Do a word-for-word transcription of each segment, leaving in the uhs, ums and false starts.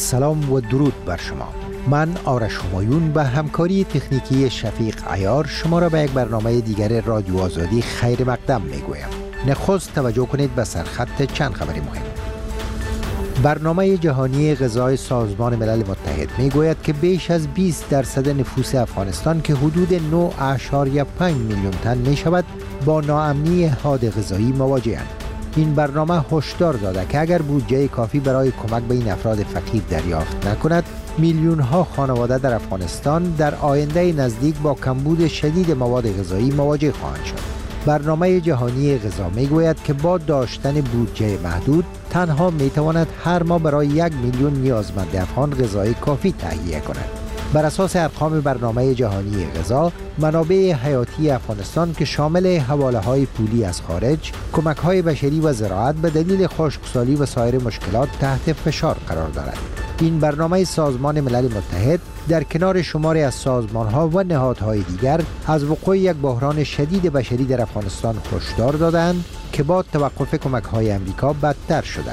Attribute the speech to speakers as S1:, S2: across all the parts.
S1: سلام و درود بر شما. من آرش همایون به همکاری تکنیکی شفیق عیار شما را به یک برنامه دیگر رادیو آزادی خیر مقدم میگویم. نخست توجه کنید به سرخط چند خبر مهم. برنامه جهانی غذای سازمان ملل متحد میگوید که بیش از بیست درصد نفوس افغانستان که حدود نه اشاریه پنج میلیون تن می شود با ناامنی حاد غذایی مواجهند. این برنامه هشدار داده که اگر بودجه کافی برای کمک به این افراد فقیر دریافت نکند، میلیون ها خانواده در افغانستان در آینده نزدیک با کمبود شدید مواد غذایی مواجه خواهند شد. برنامه جهانی غذا میگوید که با داشتن بودجه محدود تنها میتواند هر ماه برای یک میلیون نیازمند افغان غذای کافی تهیه کند. بر اساس ارقام برنامه جهانی غذا، منابع حیاتی افغانستان که شامل حواله‌های پولی از خارج، کمک‌های بشری و زراعت به دلیل خشکسالی و سایر مشکلات تحت فشار قرار دارد. این برنامه سازمان ملل متحد در کنار شماری از سازمان‌ها و نهادهای دیگر از وقوع یک بحران شدید بشری در افغانستان هشدار دادند که با توقف کمک‌های آمریکا بدتر شده.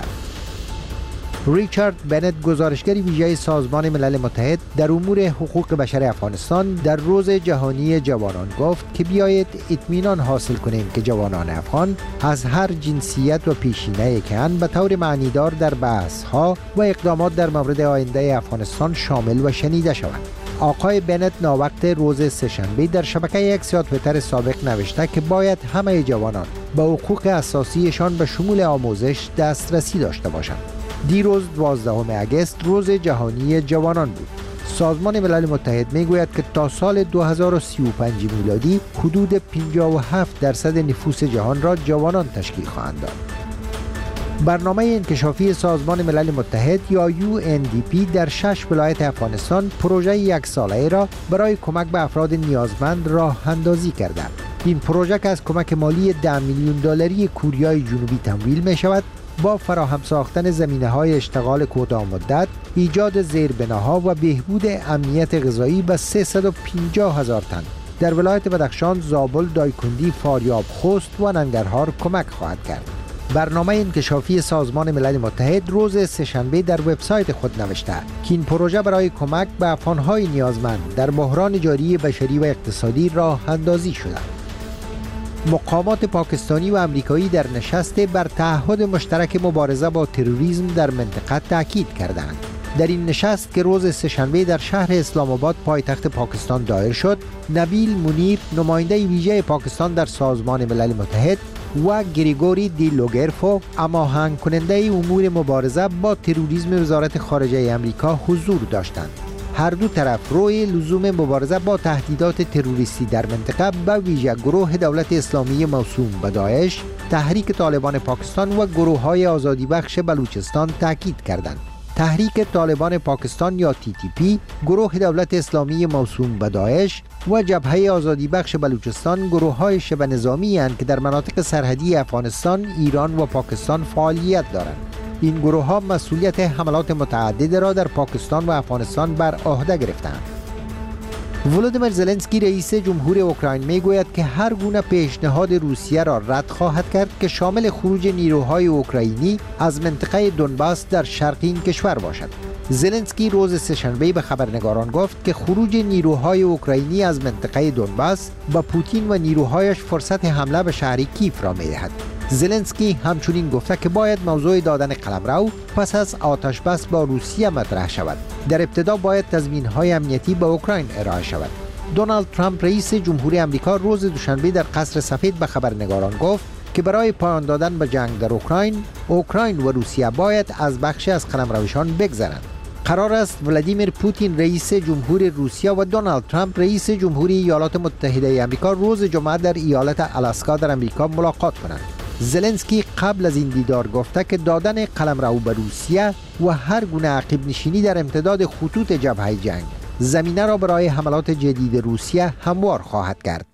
S1: ریچارد بنت، گزارشگر ویژه سازمان ملل متحد در امور حقوق بشر افغانستان، در روز جهانی جوانان گفت که بیایید اطمینان حاصل کنیم که جوانان افغان از هر جنسیت و پیشینه کن به طور معنیدار در بحث‌ها و اقدامات در مورد آینده افغانستان شامل و شنیده شوند. آقای بنت ناوقت روز سه‌شنبه در شبکه یک ساعت توییتر سابق نوشته که باید همه جوانان به حقوق اساسیشان به شمول آموزش دسترسی داشته باشند. دیروز دوازدهم اگست روز جهانی جوانان بود. سازمان ملل متحد میگوید که تا سال دو هزار و سی و پنج میلادی حدود پنجاه و هفت درصد نفوس جهان را جوانان تشکیل خواهند داد. برنامه انکشافی سازمان ملل متحد یا یو ان دی پی در شش ولایت افغانستان پروژه یک ساله را برای کمک به افراد نیازمند راه اندازی کرده. این پروژه که از کمک مالی ده میلیون دلاری کوریای جنوبی تمویل می شود، با فراهم ساختن زمینه‌های اشتغال کوتاه مدت، ایجاد زیربناها و بهبود امنیت غذایی به سیصد و پنجاه هزار تن در ولایت بدخشان، زابل، دایکندی، فاریاب، خوست و ننگرهار کمک خواهد کرد. برنامه انکشافی سازمان ملل متحد روز سه‌شنبه در وبسایت خود نوشته که این پروژه برای کمک به افغان‌های نیازمند در بحران جاری بشری و اقتصادی راه اندازی شده. مقامات پاکستانی و امریکایی در نشست بر تعهد مشترک مبارزه با تروریسم در منطقه تاکید کردند. در این نشست که روز سه‌شنبه در شهر اسلام آباد پایتخت پاکستان دایر شد، نبیل منیر، نماینده ویژه پاکستان در سازمان ملل متحد، و گریگوری دی لوگرفو، هماهنگ کننده امور مبارزه با تروریسم وزارت خارجه امریکا حضور داشتند. هر دو طرف روی لزوم مبارزه با تهدیدات تروریستی در منطقه به ویژه گروه دولت اسلامی موسوم به داعش، تحریک طالبان پاکستان و گروه‌های آزادی بخش بلوچستان تاکید کردند. تحریک طالبان پاکستان یا تی تی پی، گروه دولت اسلامی موسوم به داعش و جبهه آزادی بخش بلوچستان گروه‌های شبه نظامی اند که در مناطق سرحدی افغانستان، ایران و پاکستان فعالیت دارند. این گروه ها مسئولیت حملات متعدد را در پاکستان و افغانستان بر عهده گرفتند. ولودیمیر زلنسکی رئیس جمهور اوکراین میگوید که هر گونه پیشنهاد روسیه را رد خواهد کرد که شامل خروج نیروهای اوکراینی از منطقه دونباس در شرق این کشور باشد. زلنسکی روز سه‌شنبه به خبرنگاران گفت که خروج نیروهای اوکراینی از منطقه دونباس با پوتین و نیروهایش فرصت حمله به شهر کیف را می‌دهد. زلنسکی همچنین گفته که باید موضوع دادن قلمرو پس از آتش بس با روسیه مطرح شود. در ابتدا باید تضمین‌های امنیتی به اوکراین ارائه شود. دونالد ترامپ رئیس جمهوری آمریکا روز دوشنبه در قصر سفید به خبرنگاران گفت که برای پایان دادن به جنگ در اوکراین، اوکراین و روسیه باید از بخشی از قلمروشان بگذرند. قرار است ولادیمیر پوتین رئیس جمهور روسیه و دونالد ترامپ رئیس جمهوری ایالات متحده آمریکا روز جمعه در ایالت آلاسکا در آمریکا ملاقات کنند. زلنسکی قبل از این دیدار گفته که دادن قلمرو به روسیه و هر گونه عقب نشینی در امتداد خطوط جبهه جنگ زمینه را برای حملات جدید روسیه هموار خواهد کرد.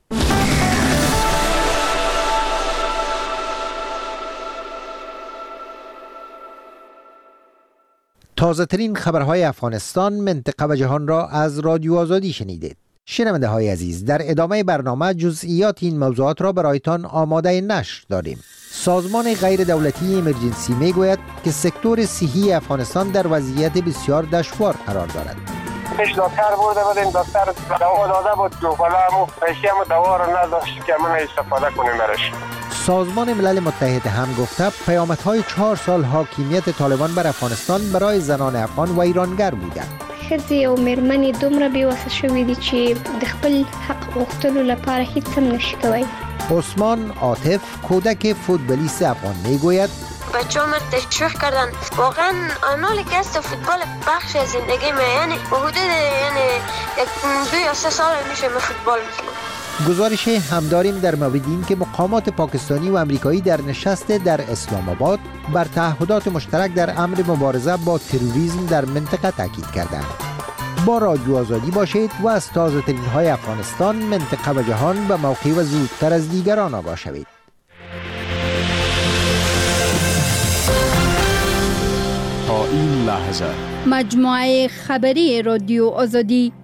S1: تازه ترین خبرهای افغانستان، منطقه و جهان را از رادیو آزادی شنیدید. شنونده های عزیز، در ادامه برنامه جزئیات این موضوعات را برایتان آماده نشر داریم. سازمان غیر دولتی امرجنسی می گوید که سکتور صحی افغانستان در وضعیت بسیار دشوار قرار دارد.
S2: پیش دکتر برده بودیم، دکتر دوا داده بود جو بالا همو پیشی همو دوا رو نداشت که من استفاده کنیم برش.
S1: سازمان ملل متحد هم گفته پیامدهای چهار سال حاکمیت طالبان بر افغانستان برای زنان افغان و ایرانگر بوده.
S3: ښځې او مېرمنې دومره بېوسه شوي دي چې د خپل حق غوښتلو لپاره هیڅ هم نشي کولی.
S1: عثمان عاطف کودک فوتبالیست افغان میگوید
S4: بچه‌ها من تشویق کردن، واقعا آنالی که است فوتبال بخش از زندگی من، یعنی حدود یعنی یک دو یا سه سال میشه من فوتبال میکنم.
S1: گزارش هم داریم در مورد این که مقامات پاکستانی و امریکایی در نشست در اسلام آباد بر تعهدات مشترک در امر مبارزه با تروریسم در منطقه تاکید کردند. با رادیو آزادی باشید و از تازه ترین های افغانستان، منطقه و جهان به موقع و زودتر از دیگران آگاه شوید.
S5: تا این لحظه
S6: مجموعه خبری رادیو آزادی.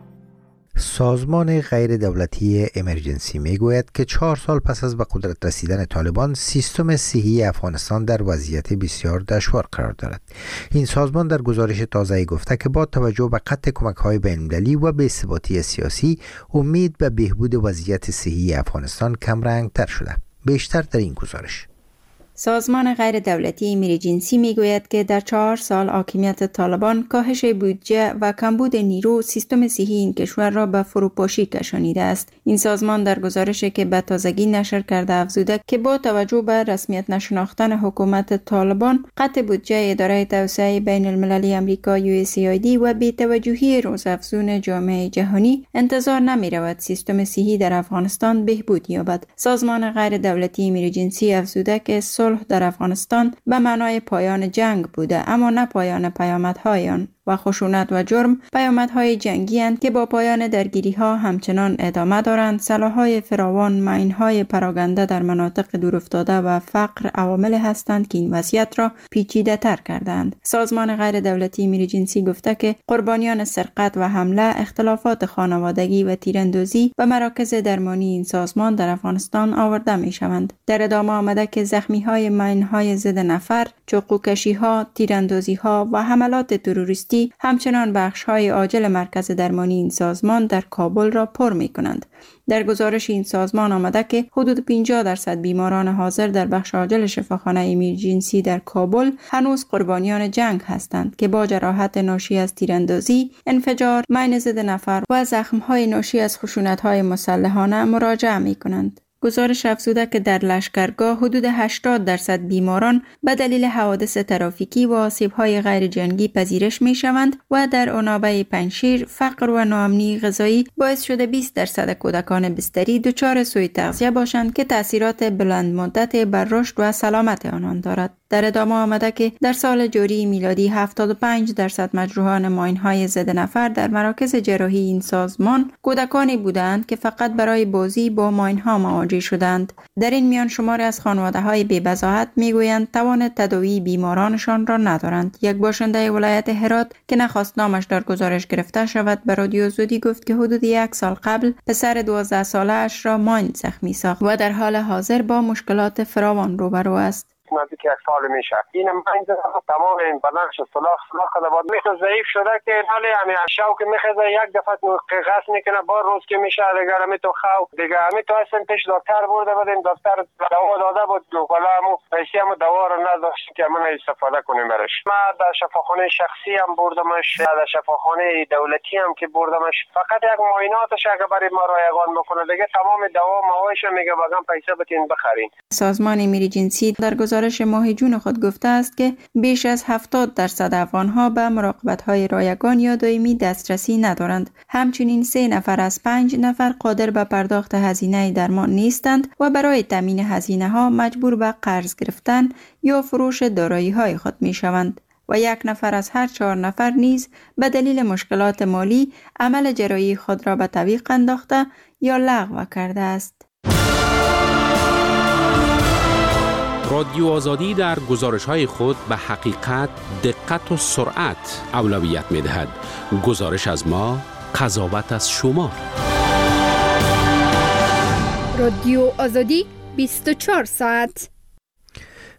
S1: سازمان غیر دولتی امرجنسی می گوید که چهار سال پس از به قدرت رسیدن طالبان، سیستم صحی افغانستان در وضعیت بسیار دشوار قرار دارد. این سازمان در گزارش تازه‌ای گفته که با توجه به قطع کمک‌های بین‌المللی و بی‌ثباتی سیاسی، امید به بهبود وضعیت صحی افغانستان کمرنگ‌تر شده. بیشتر در این گزارش.
S7: سازمان غیر دولتی امرجنسی میگوید که در چهار سال حاکمیت طالبان کاهش بودجه و کمبود نیرو سیستم صحی این کشور را به فروپاشی کشانیده است. این سازمان در گزارشی که به تازگی نشر کرده افزوده که با توجه به رسمیت نشناختن حکومت طالبان، قطع بودجه اداره توسعه بین المللی امریکا یو اس ای آی دی و بی‌توجهی روزافزون جامعه جهانی، انتظار نمی رود سیستم صحی در افغانستان بهبود یابد. سازمان غیر دولتی امرجنسی افزوده که صلح در افغانستان به معنای پایان جنگ بوده، اما نه پایان پیامدهای آن، و خشونت و جرم پیامدهای جنگی اند که با پایان درگیری ها همچنان ادامه دارند. سلاح‌های فراوان، ماین‌های پراگنده در مناطق دورافتاده و فقر عوامل هستند که این وضعیت را پیچیده تر کردند. سازمان غیر دولتی امرجنسی گفته که قربانیان سرقت و حمله، اختلافات خانوادگی و تیراندازی و مراکز درمانی این سازمان در افغانستان آورده می شوند. در ادامه آمده که زخمی‌های ماین‌های ضد نفر، چاقوکشی‌ها، تیراندازی‌ها و حملات تروریستی همچنان بخش‌های عاجل مرکز درمانی این سازمان در کابل را پر می‌کنند. در گزارش این سازمان آمده که حدود پنجاه درصد بیماران حاضر در بخش عاجل شفاخانه امرجنسی در کابل هنوز قربانیان جنگ هستند که با جراحت ناشی از تیراندازی، انفجار، ماین ضد نفر و زخم‌های ناشی از خشونت‌های مسلحانه مراجعه می‌کنند. گزارش افزوده که در لشکرگاه حدود هشتاد درصد بیماران به دلیل حوادث ترافیکی و آسیب‌های غیر جنگی پذیرش می‌شوند و در عنابه پنجشیر فقر و ناامنی غذایی باعث شده بیست درصد کودکان بستری دچار سوء تغذیه باشند که تأثیرات بلند مدت بر رشد و سلامت آنان دارد. در ادامه آمده که در سال جاری میلادی هفتاد و پنج درصد مجروحان ماین‌های ضد نفر در مراکز جراحی این سازمان کودکانی بودند که فقط برای بازی با ماین‌ها مواجه شدند. در این میان شماری از خانواده‌های بی‌بضاعت میگویند توان تداوی بیمارانشان را ندارند. یک باشنده ولایت هرات که نخواست نامش در گزارش گرفته شود به رادیو آزادی گفت که حدود یک سال قبل پسر دوازده ساله اش را ماین زخمی ساخت و در حال حاضر با مشکلات فراوان روبرو است.
S2: نزدیک یک سال میشه این من تمام این بدنش سلاخ سلاخ کرده بود، میخواد ضعیف شده که حالی همین شوک میخواد یک دفعه قیغاس میکنه، بار روز که میشه دیگه همی تو خو دیگه همی تو اصلا پیش دکتر برده بودیم، دکتر دوا داده بود جو بالا همو پیشی همو دوا رو نداشت که من استفاده کنیم برش. ما در شفاخانه شخصی هم بردمش، در شفاخانه دولتی هم که بردمش، فقط یک معایناتش اگه برای ما رایگان بکنه دیگه تمام دوا موایش میگه بگم پیسه بتین بخرین.
S7: سازمان امرجنسی در گزارش ماه جون خود گفته است که بیش از هفتاد درصد افغان‌ها به مراقبت‌های رایگان یا دائمی دسترسی ندارند. همچنین سه نفر از پنج نفر قادر به پرداخت هزینه درمان نیستند و برای تامین هزینه‌ها مجبور به قرض گرفتن یا فروش دارایی‌های خود می‌شوند و یک نفر از هر چهار نفر نیز به دلیل مشکلات مالی عمل جراحی خود را به تعویق انداخته یا لغو کرده است.
S5: رادیو آزادی در گزارش‌های خود به حقیقت، دقت و سرعت اولویت می‌دهد. گزارش از ما، قضاوت از شما.
S6: رادیو آزادی بیست و چهار ساعت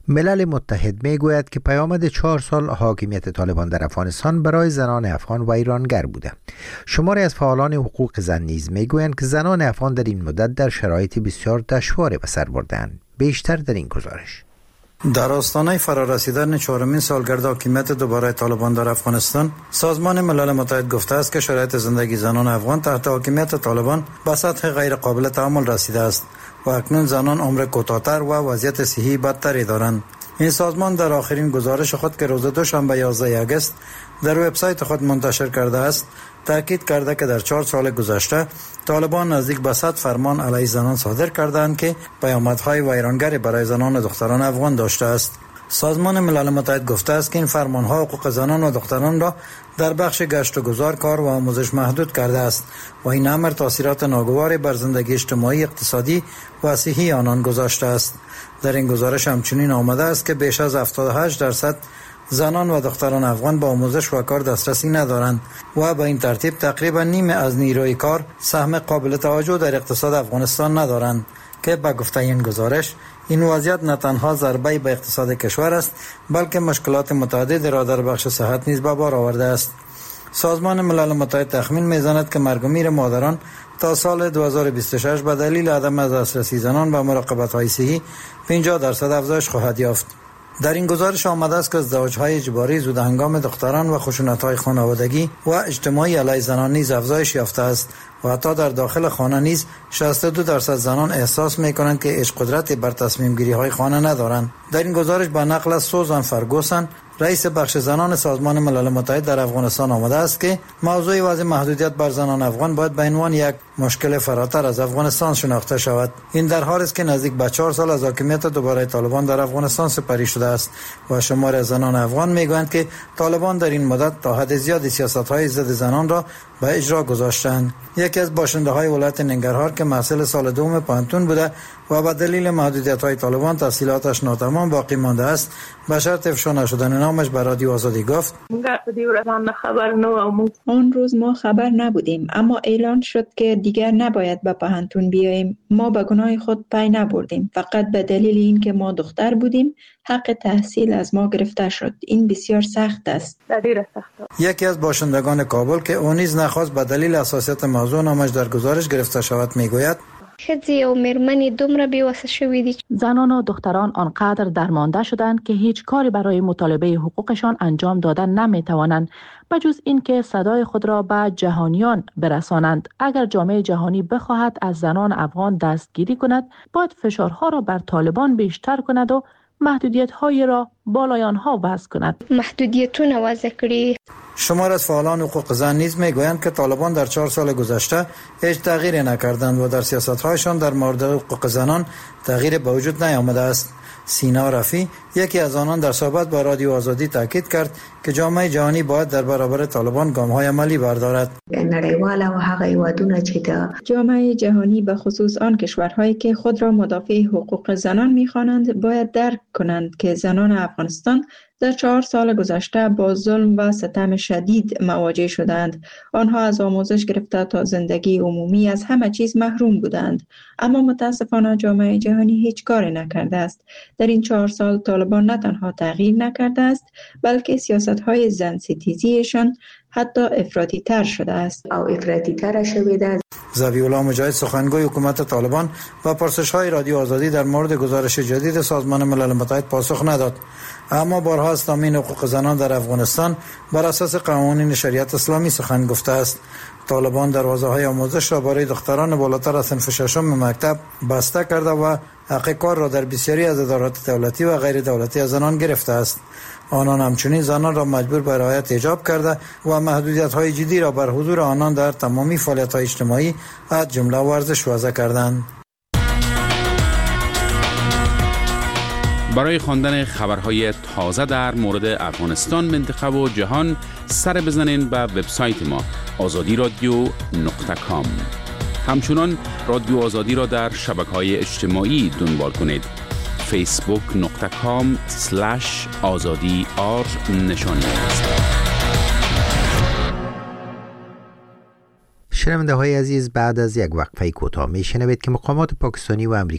S1: ملل متحد می گوید که پیامد چهار سال حاکمیت طالبان در افغانستان برای زنان افغان و ایرانگر بوده. شماری از فعالان حقوق زن نیز می گویند که زنان افغان در این مدت در شرایط بسیار دشواری به سر بردند. بیشتر در این گزارش.
S8: در آستانه فرارسیدن چهارمین سالگرد حاکمیت دوباره طالبان در افغانستان، سازمان ملل متحد گفته است که شرایط زندگی زنان افغان تحت حاکمیت طالبان به سطح غیر قابل تحمل رسیده است و اکنون زنان عمر کوتاه‌تر و وضعیت صحی بدتری دارند. این سازمان در آخرین گزارش خود که روز دوشنبه یازده آگوست در وبسایت خود منتشر کرده است، تاکید کرده که در چهار سال گذشته طالبان نزدیک به صد فرمان علیه زنان صادر کردند که پیامدهای ویرانگری برای زنان و دختران افغان داشته است. سازمان ملل متحد گفته است که این فرمانها حقوق زنان و دختران را در بخش گشت و گذار، کار و آموزش محدود کرده است و این امر تاثیرات ناگواری بر زندگی اجتماعی، اقتصادی و صحی آنان گذاشته است. در این گزارش همچنین آمده است که بیش از هفتاد و هشت درصد زنان و دختران افغان با آموزش و کار دسترسی ندارند و به این ترتیب تقریبا نیمه از نیروی کار سهم قابل توجه در اقتصاد افغانستان ندارند که به گفته این گزارش این وضعیت نه تنها ضربه به اقتصاد کشور است بلکه مشکلات متعددی را در بخش صحت نیز به بار آورده است. سازمان ملل متحد تخمین می‌زند که مرگ و میر مادران تا سال دو هزار و بیست و شش به دلیل عدم دسترسی زنان به مراقبت‌های صحی پنجاه درصد افزایش خواهد یافت. در این گزارش آمده است که ازدواج‌های اجباری، زود هنگام دختران و خشونت‌های خانوادگی و اجتماعی علیه زنان نیز افزایش یافته است و حتی در داخل خانه نیز شصت و دو درصد زنان احساس می‌کنند که هیچ قدرتی بر تصمیم گیری‌های خانه ندارند. در این گزارش به نقل از سوزان فرگوسن، رئیس بخش زنان سازمان ملل متحد در افغانستان آمده است که موضوع وضع محدودیت بر زنان افغان باید به عنوان یک مشکل فراتر از افغانستان شناخته شود. این در حالی است که نزدیک به چهار سال از حاکمیت دوباره طالبان در افغانستان سپری شده است و شمار از زنان افغان میگویند که طالبان در این مدت تا حد زیادی سیاست‌های ضد زنان را به اجرا گذاشتند. یکی از باشنده‌های ولایت ننگرهار که محصل سال دوم پانتون بوده و به دلیل محدودیت‌های طالبان تحصیلاتش ناتمام باقی مانده است، به شرط افشا نشدن نامش به رادیو آزادی گفت:
S7: آن روز ما خبر نبودیم، اما اعلان شد که دیگر نباید به پهنتون بیاییم. ما به گناه خود پی نبردیم، فقط به دلیل اینکه ما دختر بودیم حق تحصیل از ما گرفته شد. این بسیار سخت است.
S8: یکی از باشندگان کابل که او نیز نخواست به دلیل حساسیت موضوع نامش در گزارش گرفته شود میگوید:
S3: ښځې او مېرمنې دومره بېوسه شوي دي.
S9: زنان و دختران آنقدر درمانده شدند که هیچ کاری برای مطالبه حقوقشان انجام دادن نمیتوانند بجز اینکه صدای خود را به جهانیان برسانند. اگر جامعه جهانی بخواهد از زنان افغان دستگیری کند، باید فشارها را بر طالبان بیشتر کند و محدودیت‌های را بالای آنها وضع کند.
S3: محدودیتونه وضع کړي.
S8: شمار از فعالان حقوق زن نیز میگویند که طالبان در چهار سال گذشته هیچ تغییری نکردند و در سیاست‌هایشان در مورد حقوق زنان تغییری به وجود نیامده است. سینا رفی یکی از آنان در صحبت با رادیو آزادی تاکید کرد که جامعه جهانی باید در برابر طالبان گام‌های عملی بردارد.
S7: جامعه جهانی به خصوص آن کشورهایی که خود را مدافع حقوق زنان می‌خوانند باید درک کنند که زنان افغانستان در چهار سال گذشته با ظلم و ستم شدید مواجه شدند. آنها از آموزش گرفته تا زندگی عمومی از همه چیز محروم بودند، اما متاسفانه جامعه جهانی هیچ کاری نکرده است. در این چهار سال طالبان نه تنها تغییر نکرده است بلکه سیاست‌های زن ستیزیشان حتی افراطی تر شده است
S10: او افراطی تر شده است.
S8: ذبیح‌الله مجاهد سخنگوی حکومت طالبان و پرسش‌های رادیو آزادی در مورد گزارش جدید سازمان ملل متحد پاسخ نداد، اما بارها از تامین حقوق زنان در افغانستان بر اساس قوانین شریعت اسلامی سخن گفته است. طالبان دروازه‌های آموزش را برای دختران بالاتر از صنف ششم مکتب بسته کرده و حق کار را در بسیاری از ادارات دولتی و غیر دولتی از زنان گرفته است. آنان همچنین زنان را مجبور به رعایت حجاب کرده و محدودیت‌های جدی را بر حضور آنان در تمامی فعالیت‌های اجتماعی از جمله ورزش وضع کردند.
S5: برای خواندن خبرهای تازه در مورد افغانستان، منطقه و جهان سر بزنین به وبسایت ما آزادی رادیو نقطه کام. همچنان رادیو آزادی را در شبکه‌های اجتماعی دنبال کنید. فیسبوک نقطه کام سلش آزادی آر نشانی است.
S1: شنونده های عزیز، بعد از یک وقفه کوتاه میشنوید که مقامات پاکستانی و امریکایی